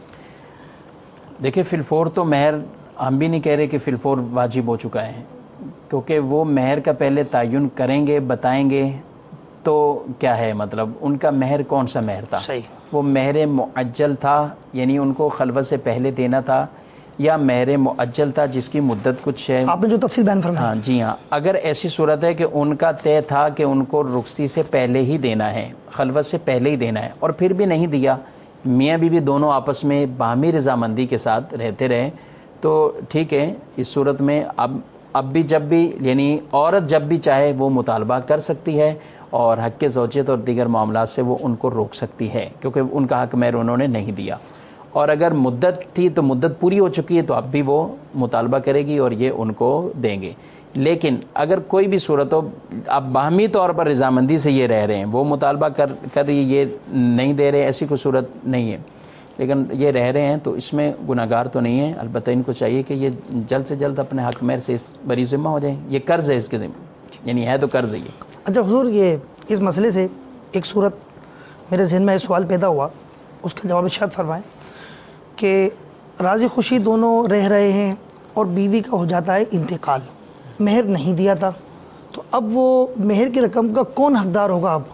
دیکھیں فی الفور تو مہر ہم بھی نہیں کہہ رہے کہ فی الفور واجب ہو چکا ہے، کیونکہ وہ مہر کا پہلے تعین کریں گے، بتائیں گے تو کیا ہے، مطلب ان کا مہر کون سا مہر تھا؟ صحیح۔ وہ مہر معجل تھا یعنی ان کو خلوت سے پہلے دینا تھا، یا مہر معجل تھا جس کی مدت کچھ ہے؟ آپ نے جو تفصیل بیان فرمایا۔ ہاں جی ہاں، اگر ایسی صورت ہے کہ ان کا طے تھا کہ ان کو رخصتی سے پہلے ہی دینا ہے، خلوت سے پہلے ہی دینا ہے، اور پھر بھی نہیں دیا، میاں بیوی دونوں آپس میں باہمی رضامندی کے ساتھ رہتے رہے، تو ٹھیک ہے۔ اس صورت میں اب بھی جب بھی یعنی عورت جب بھی چاہے وہ مطالبہ کر سکتی ہے، اور حق زوجیت اور دیگر معاملات سے وہ ان کو روک سکتی ہے، کیونکہ ان کا حق مہر انہوں نے نہیں دیا۔ اور اگر مدت تھی تو مدت پوری ہو چکی ہے تو اب بھی وہ مطالبہ کرے گی اور یہ ان کو دیں گے۔ لیکن اگر کوئی بھی صورت ہو، اب باہمی طور پر رضامندی سے یہ رہ رہے ہیں، وہ مطالبہ کر رہی ہے، یہ نہیں دے رہے، ایسی کوئی صورت نہیں ہے، لیکن یہ رہ رہے ہیں تو اس میں گناہ گار تو نہیں ہے۔ البتہ ان کو چاہیے کہ یہ جلد سے جلد اپنے حق مہر سے اس بری ذمہ ہو جائیں، یہ قرض ہے اس کے ذمہ، یعنی ہے تو قرض ہے یہ۔ اچھا حضور، یہ اس مسئلے سے ایک صورت میرے ذہن میں سوال پیدا ہوا، اس کا جواب ارشاد فرمائیں کہ راضی خوشی دونوں رہ رہے ہیں اور بیوی کا ہو جاتا ہے انتقال، مہر نہیں دیا تھا، تو اب وہ مہر کی رقم کا کون حقدار ہوگا؟ اب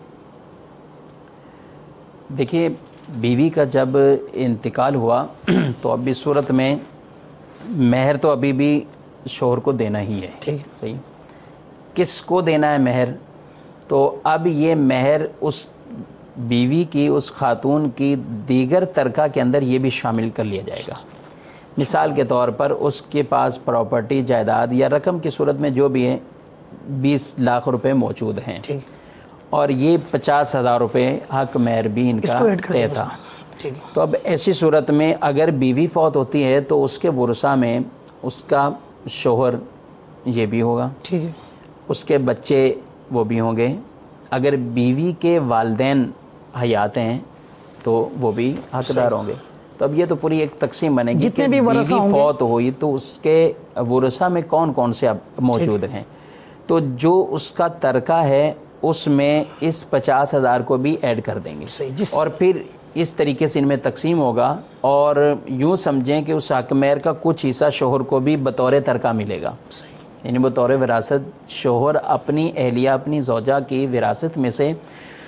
دیکھیے بیوی کا جب انتقال ہوا تو اب اس صورت میں مہر تو ابھی بھی شوہر کو دینا ہی ہے، ٹھیک ہے، صحیح۔ کس کو دینا ہے مہر؟ تو اب یہ مہر اس بیوی کی، اس خاتون کی دیگر ترکہ کے اندر یہ بھی شامل کر لیا جائے گا۔ مثال کے طور پر اس کے پاس پراپرٹی، جائیداد یا رقم کی صورت میں جو بھی ہے 20 لاکھ روپے موجود ہیں، اور یہ 50,000 روپے حق مہر بھی ان کا طے تھا۔ تو اب ایسی صورت میں اگر بیوی فوت ہوتی ہے تو اس کے ورثہ میں اس کا شوہر یہ بھی ہوگا، ٹھیک ہے، اس کے بچے وہ بھی ہوں گے، اگر بیوی کے والدین حیات ہیں تو وہ بھی حقدار ہوں گے۔ تو اب یہ تو پوری ایک تقسیم بنے گی کہ بیوی فوت ہوئی تو اس کے ورثہ میں کون کون سے اب موجود ہیں، تو جو اس کا ترکہ ہے اس میں اس 50,000 کو بھی ایڈ کر دیں گے، اور پھر اس طریقے سے ان میں تقسیم ہوگا، اور یوں سمجھیں کہ اس حق مہر کا کچھ حصہ شوہر کو بھی بطور ترکہ ملے گا، یعنی بطور وراثت شوہر اپنی اہلیہ، اپنی زوجہ کی وراثت میں سے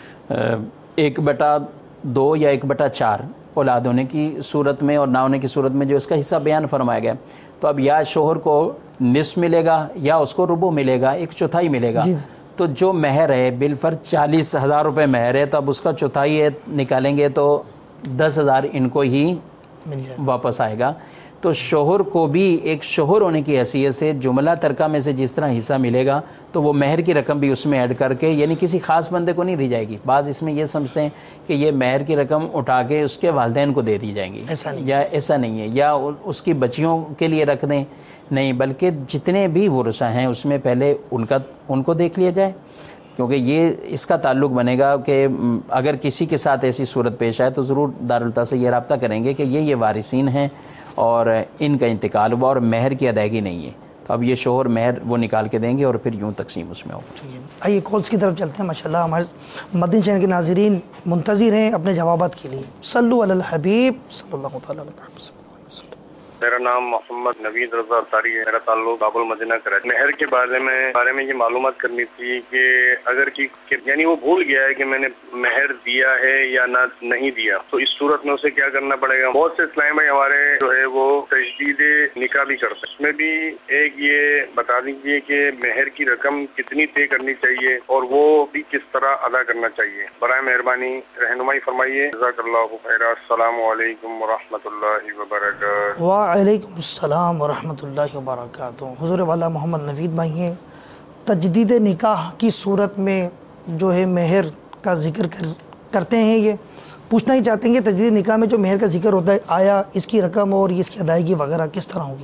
1/2 یا 1/4 اولاد ہونے کی صورت میں اور نہ ہونے کی صورت میں جو اس کا حصہ بیان فرمایا گیا، تو اب یا شوہر کو نصف ملے گا یا اس کو ربع ملے گا، 1/4 ملے گا۔ تو جو مہر ہے بالفرض 40,000 روپے مہر ہے، تو اب اس کا چوتھائی نکالیں گے تو 10,000 ان کو ہی واپس آئے گا۔ تو شوہر کو بھی ایک شوہر ہونے کی حیثیت سے جملہ ترکہ میں سے جس طرح حصہ ملے گا تو وہ مہر کی رقم بھی اس میں ایڈ کر کے، یعنی کسی خاص بندے کو نہیں دی جائے گی۔ بعض اس میں یہ سمجھتے ہیں کہ یہ مہر کی رقم اٹھا کے اس کے والدین کو دے دی جائیں گی، یا ایسا نہیں ہے، یا اس کی بچیوں کے لیے رکھ دیں، نہیں، بلکہ جتنے بھی ورثہ ہیں اس میں پہلے ان کو دیکھ لیا جائے، کیونکہ یہ اس کا تعلق بنے گا کہ اگر کسی کے ساتھ ایسی صورت پیش آئے تو ضرور دارالفتہ سے یہ رابطہ کریں گے کہ یہ وارثین ہیں اور ان کا انتقال ہوا اور مہر کی ادائیگی نہیں ہے، تو اب یہ شوہر مہر وہ نکال کے دیں گے اور پھر یوں تقسیم اس میں ہوگی۔ آئیے کالس کی طرف چلتے ہیں۔ ماشاءاللہ ہمارے مدنی چینل کے ناظرین منتظر ہیں اپنے جوابات کے لیے۔ صلو علی الحبیب صلی اللہ تعالی علیہ وسلم۔ میرا نام محمد نوید رضا اتاری ہے. میرا تعلق باب المدینہ کراچی. مہر کے بارے میں یہ معلومات کرنی تھی کہ اگر یعنی وہ بھول گیا ہے کہ میں نے مہر دیا ہے یا نہیں دیا، تو اس صورت میں اسے کیا کرنا پڑے گا؟ بہت سے اسلام بھائی ہمارے جو ہے وہ تجدید نکاح بھی کرتے ہیں. اس میں بھی ایک یہ بتا دیجیے کہ مہر کی رقم کتنی طے کرنی چاہیے اور وہ بھی کس طرح ادا کرنا چاہیے؟ برائے مہربانی رہنمائی فرمائیے. جزاک اللہ خیر. السلام علیکم ورحمۃ اللہ وبرکاتہ. وعلیکم السلام ورحمۃ اللہ وبرکاتہ. حضور والا محمد نوید بھائی ہیں. تجدید نکاح کی صورت میں جو ہے مہر کا ذکر کرتے ہیں. یہ پوچھنا ہی چاہتے ہیں کہ تجدید نکاح میں جو مہر کا ذکر ہوتا ہے، آیا اس کی رقم اور اس کی ادائیگی وغیرہ کس طرح ہوگی؟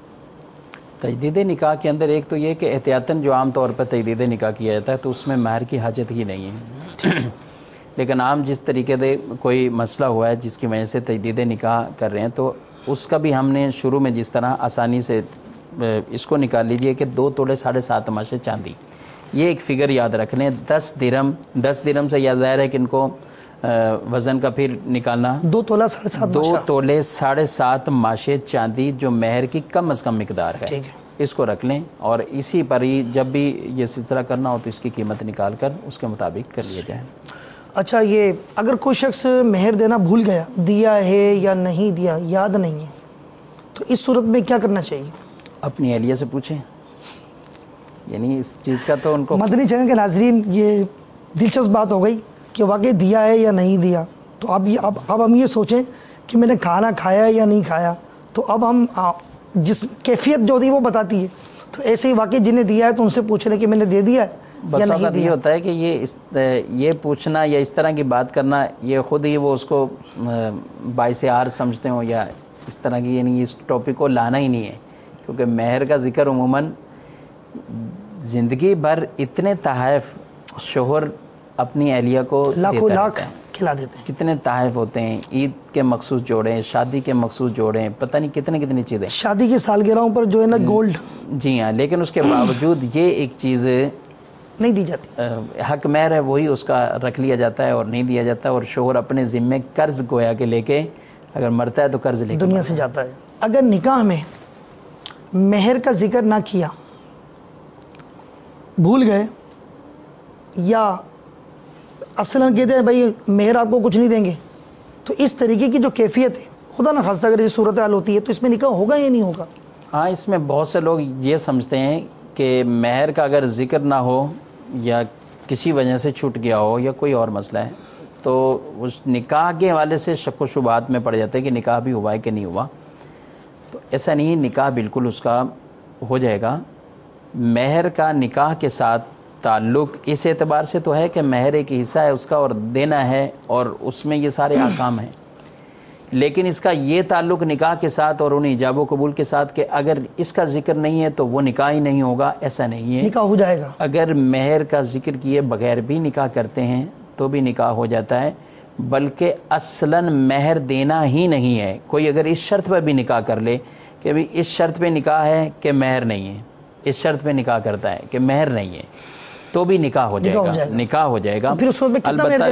تجدید نکاح کے اندر ایک تو یہ کہ احتیاطاً جو عام طور پر تجدید نکاح کیا جاتا ہے تو اس میں مہر کی حاجت ہی نہیں ہے. لیکن عام جس طریقے سے کوئی مسئلہ ہوا ہے جس کی وجہ سے تجدید نکاح کر رہے ہیں، تو اس کا بھی ہم نے شروع میں جس طرح آسانی سے اس کو نکال لیجئے کہ 2 تولے 7.5 ماشے چاندی. یہ ایک فگر یاد رکھ لیں. 10 درم سے یا ظاہر ہے کہ ان کو وزن کا پھر نکالنا 2 تولہ 7.5 2 تولے 7.5 ماشے چاندی جو مہر کی کم از کم مقدار ہے، اس کو رکھ لیں. اور اسی پر ہی جب بھی یہ سلسلہ کرنا ہو تو اس کی قیمت نکال کر اس کے مطابق کر لیا جائے. اچھا، یہ اگر کوئی شخص مہر دینا بھول گیا، دیا ہے یا نہیں دیا یاد نہیں ہے، تو اس صورت میں کیا کرنا چاہیے؟ اپنی اہلیہ سے پوچھیں. یعنی اس چیز کا تو ان کو مدنی چینل کے ناظرین، یہ دلچسپ بات ہو گئی کہ واقعی دیا ہے یا نہیں دیا. تو اب ہم یہ سوچیں کہ میں نے کھانا کھایا یا نہیں کھایا، تو اب ہم جس کیفیت جو ہوتی ہے وہ بتاتی ہے. تو ایسے ہی واقعی جنہیں دیا ہے تو ان سے پوچھ لیں کہ میں نے دے دیا ہے یا نہیں دیا. یہ ہوتا ہے کہ یہ پوچھنا یا اس طرح کی بات کرنا، یہ خود ہی وہ اس کو باعث عار سمجھتے ہوں یا اس طرح کی، یعنی اس ٹاپک کو لانا ہی نہیں ہے. کیونکہ مہر کا ذکر عموماً زندگی بھر اتنے تحائف شوہر اپنی اہلیہ کو لاکھوں لاکھ کھلا دیتے ہیں. کتنے تحائف ہوتے ہیں، عید کے مخصوص جوڑے، شادی کے مخصوص جوڑے، پتہ نہیں کتنی چیزیں، شادی کی سالگرہوں پر جو ہے نا گولڈ. جی ہاں. لیکن اس کے باوجود یہ ایک چیز نہیں دی جاتی. حق مہر ہے وہی اس کا رکھ لیا جاتا ہے اور نہیں دیا جاتا. اور شوہر اپنے ذمے قرض گویا کے لے کے اگر مرتا ہے تو قرض لے کے دنیا سے جاتا ہے. اگر نکاح میں مہر کا ذکر نہ کیا، بھول گئے، یا اصلاً کہتے ہیں بھائی مہر آپ کو کچھ نہیں دیں گے، تو اس طریقے کی جو کیفیت ہے، خدا نہ خواستہ اگر یہ صورتحال ہوتی ہے تو اس میں نکاح ہوگا یا نہیں ہوگا؟ ہاں، اس میں بہت سے لوگ یہ سمجھتے ہیں کہ مہر کا اگر ذکر نہ ہو یا کسی وجہ سے چھوٹ گیا ہو یا کوئی اور مسئلہ ہے تو اس نکاح کے حوالے سے شک و شبہات میں پڑ جاتے ہیں کہ نکاح بھی ہوا ہے کہ نہیں ہوا. تو ایسا نہیں، نکاح بالکل اس کا ہو جائے گا. مہر کا نکاح کے ساتھ تعلق اس اعتبار سے تو ہے کہ مہر ایک حصہ ہے اس کا اور دینا ہے، اور اس میں یہ سارے احکام ہیں. لیکن اس کا یہ تعلق نکاح کے ساتھ اور ان ایجاب و قبول کے ساتھ کہ اگر اس کا ذکر نہیں ہے تو وہ نکاح ہی نہیں ہوگا، ایسا نہیں ہے. نکاح ہو جائے گا. اگر مہر کا ذکر کیے بغیر بھی نکاح کرتے ہیں تو بھی نکاح ہو جاتا ہے. بلکہ اصلاً مہر دینا ہی نہیں ہے. کوئی اگر اس شرط پہ بھی نکاح کر لے کہ بھی اس شرط پہ نکاح ہے کہ مہر نہیں ہے، اس شرط پہ نکاح کرتا ہے کہ مہر نہیں ہے، تو بھی نکاح ہو جائے گا. نکاح ہو جائے گا. البتہ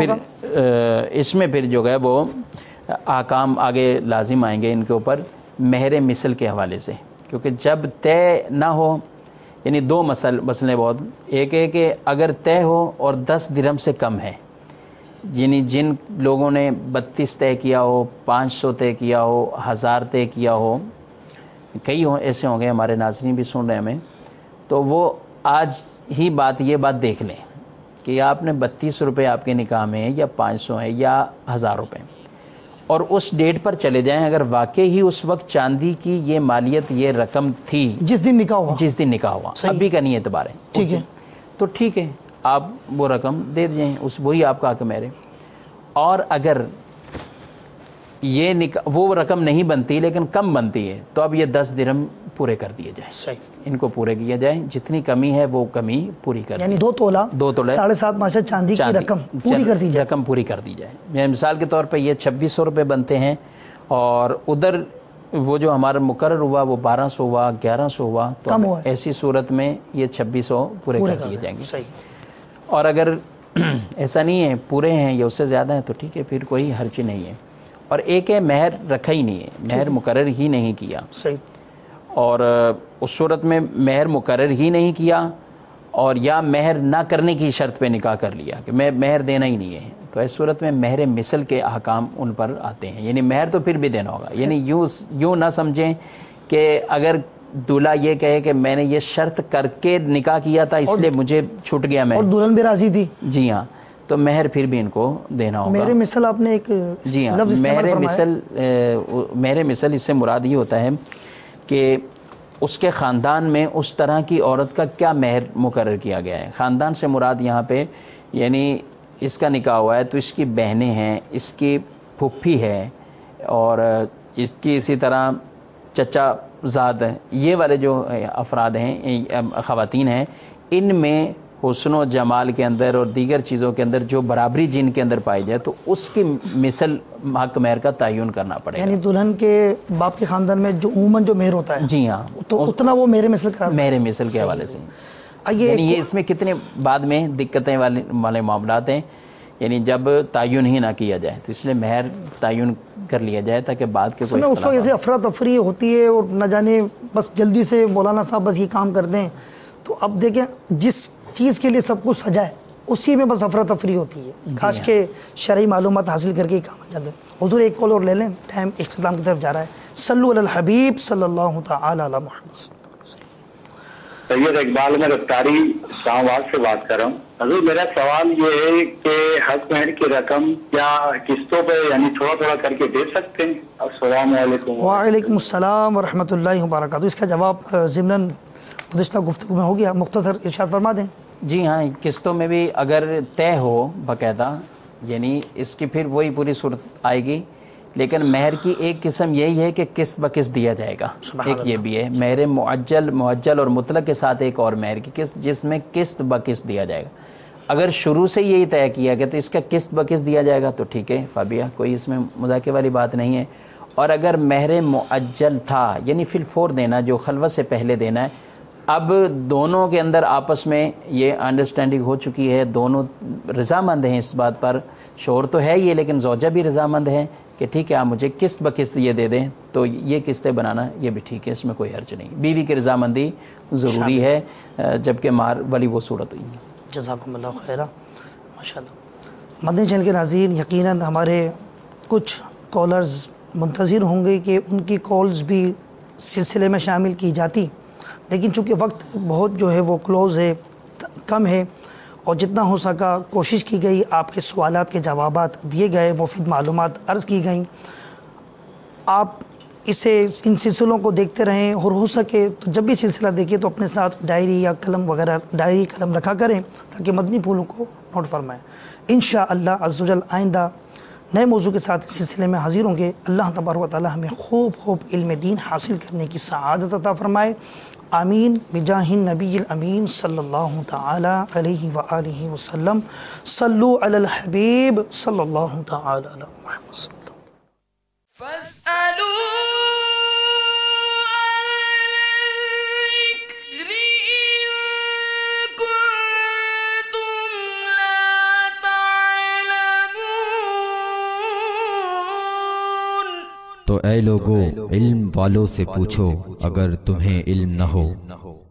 اس میں پھر جو ہے وہ احکام آگے لازم آئیں گے ان کے اوپر مہر مثل کے حوالے سے. کیونکہ جب طے نہ ہو، یعنی 2 مسئلے بہت، ایک ہے کہ اگر طے ہو اور 10 درہم سے کم ہے، یعنی جن لوگوں نے 32 طے کیا ہو، 500 طے کیا ہو، 1000 طے کیا ہو، کئی ایسے ہوں گے ہمارے ناظرین بھی سن رہے ہیں ہمیں، تو وہ آج ہی یہ بات دیکھ لیں کہ آپ نے 32 روپے آپ کے نکاح میں یا 500 ہے یا 1000 روپے، اور اس ڈیٹ پر چلے جائیں. اگر واقعی ہی اس وقت چاندی کی یہ مالیت، یہ رقم تھی جس دن نکاح ہوا، ابھی کا نہیں اعتبار ہے، ٹھیک ہے، تو ٹھیک ہے، آپ وہ رقم دے دیں، وہی آپ کا حق مہر ہے. اور اگر یہ وہ رقم نہیں بنتی لیکن کم بنتی ہے تو اب یہ 10 درہم پورے کر دیے جائیں. ان کو پورے کیا جائے، جتنی کمی ہے وہ کمی پوری کر دیں. یعنی 2 تولہ 7.5 ماشا چاندی کی رقم پوری کر دی جائے. رقم پوری کر دی جائے. مثال کے طور پہ یہ 2600 روپے بنتے ہیں اور ادھر وہ جو ہمارا مقرر ہوا وہ 1200 ہوا، 1100 ہوا، تو ایسی صورت میں یہ 2600 پورے کر دیے جائیں گے. اور اگر ایسا نہیں ہے، پورے ہیں یا اس سے زیادہ ہیں، تو ٹھیک ہے، پھر کوئی حرج نہیں ہے. اور ایک ہے مہر رکھا ہی نہیں ہے، مہر مقرر ہی نہیں کیا، صحیح، اور اس صورت میں مہر مقرر ہی نہیں کیا اور یا مہر نہ کرنے کی شرط پہ نکاح کر لیا کہ میں مہر دینا ہی نہیں ہے، تو اس صورت میں مہر مثل کے احکام ان پر آتے ہیں، یعنی مہر تو پھر بھی دینا ہوگا. یعنی یوں نہ سمجھیں کہ اگر دولہا یہ کہے کہ میں نے یہ شرط کر کے نکاح کیا تھا اس لیے مجھے چھوٹ گیا مہر، اور دلہن بھی راضی تھی، جی ہاں، تو مہر پھر بھی ان کو دینا ہوگا. میرے مثل آپ نے ایک جی ہاں، لفظ استعمال مہر مثل اس سے مراد یہ ہوتا ہے کہ اس کے خاندان میں اس طرح کی عورت کا کیا مہر مقرر کیا گیا ہے. خاندان سے مراد یہاں پہ یعنی اس کا نکاح ہوا ہے تو اس کی بہنیں ہیں، اس کی پھپھی ہے، اور اس کی اسی طرح چچا زاد، یہ والے جو افراد ہیں، خواتین ہیں، ان میں حسن و جمال کے اندر اور دیگر چیزوں کے اندر جو برابری جن کے اندر پائی جائے تو اس کی مثل حق مہر کا تعین کرنا پڑے گا. یعنی دلہن کے باپ کے خاندان میں جو عموماً جو مہر ہوتا ہے، جی ہاں، تو اتنا وہ میرے مثل قرار مہر مثل کے حوالے سے. آئیے یعنی یہ اس میں کتنے بعد میں دقتیں والے معاملات ہیں، یعنی جب تعین ہی نہ کیا جائے تو اس لیے مہر تعین کر لیا جائے تاکہ بعد کے کوئی اس وقت ایسے افراتفری ہوتی ہے اور نہ جانے بس جلدی سے مولانا صاحب بس یہ کام کر دیں. تو اب دیکھیں جس چیز کے لیے سب کچھ سجا ہے اسی میں بس افراتفری ہوتی ہے، خاص کے شرعی معلومات حاصل کر کے کام جاتے ہیں. حضور ایک کال اور لے لیں، ٹائم اختتام کی طرف جا رہا ہے. صلو علی الحبیب صلی اللہ تعالی علی محمد. سید اقبال میں رفتاری اسلام آباد سے بات کر رہا ہوں. حضور میرا سوال یہ ہے کہ حق مہر کی رقم کیا قسطوں پہ یعنی تھوڑا تھوڑا کر کے دے سکتے ہیں؟ السلام علیکم. وعلیکم السلام ورحمۃ اللہ وبرکاتہ. اس کا جواب ضمناً گزشتہ گفتگو میں ہو گیا، مختصر ارشاد فرما دیں. جی ہاں، قسطوں میں بھی اگر طے ہو باقاعدہ، یعنی اس کی پھر وہی پوری صورت آئے گی، لیکن مہر کی ایک قسم یہی ہے کہ قسط بقسط دیا جائے گا. ایک یہ بھی ہے مہر معجل اور مطلق کے ساتھ ایک اور مہر کی قسط جس میں قسط بقسط دیا جائے گا. اگر شروع سے یہی طے کیا گیا تو اس کا قسط بقسط دیا جائے گا تو ٹھیک ہے فابیا، کوئی اس میں مذاکرے والی بات نہیں ہے. اور اگر مہر معجل تھا یعنی فی الفور دینا، جو خلوت سے پہلے دینا ہے، اب دونوں کے اندر آپس میں یہ انڈرسٹینڈنگ ہو چکی ہے، دونوں رضامند ہیں اس بات پر، شوہر تو ہے یہ لیکن زوجہ بھی رضامند ہے کہ ٹھیک ہے آپ مجھے قسط بقسط یہ دے دیں، تو یہ قسطیں بنانا یہ بھی ٹھیک ہے، اس میں کوئی حرج نہیں. بیوی کی رضامندی ضروری ہے جبکہ مہر والی وہ صورت ہوئی ہے. جزاکم اللہ خیرہ. ماشاءاللہ. مدنی چینل کے ناظرین، یقیناً ہمارے کچھ کالرز منتظر ہوں گے کہ ان کی کالز بھی سلسلے میں شامل کی جاتی، لیکن چونکہ وقت بہت جو ہے وہ کلوز ہے، کم ہے، اور جتنا ہو سکا کوشش کی گئی، آپ کے سوالات کے جوابات دیے گئے، مفید معلومات عرض کی گئیں. آپ ان سلسلوں کو دیکھتے رہیں، اور ہو سکے تو جب بھی سلسلہ دیکھیں تو اپنے ساتھ ڈائری یا قلم وغیرہ رکھا کریں تاکہ مدنی پھولوں کو نوٹ فرمائیں. انشاءاللہ عز و جل آئندہ نئے موضوع کے ساتھ اس سلسلے میں حاضر ہوں گے. اللہ تبارک و تعالی ہمیں خوب علم دین حاصل کرنے کی سعادت عطا فرمائے. آمین بجاہ النبی الامین صلی اللہ تعالی علیہ وآلہ وسلم. صلو علی الحبیب صلی اللہ تعالی علی محمد صلی اللہ. فاسألوا الذكر إن كنتم لا تعلمون. تو اے لوگو علم والوں سے پوچھو اگر تمہیں علم نہ ہو.